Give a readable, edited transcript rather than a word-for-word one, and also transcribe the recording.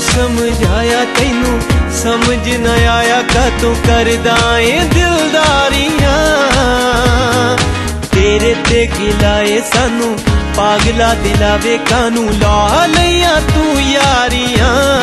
समझाया तैनू समझ न आया का तू करदा ए दिलदारियां। तेरे ते गिलाए सानू पागला दिलावे कानू ला लिया तू यारियां।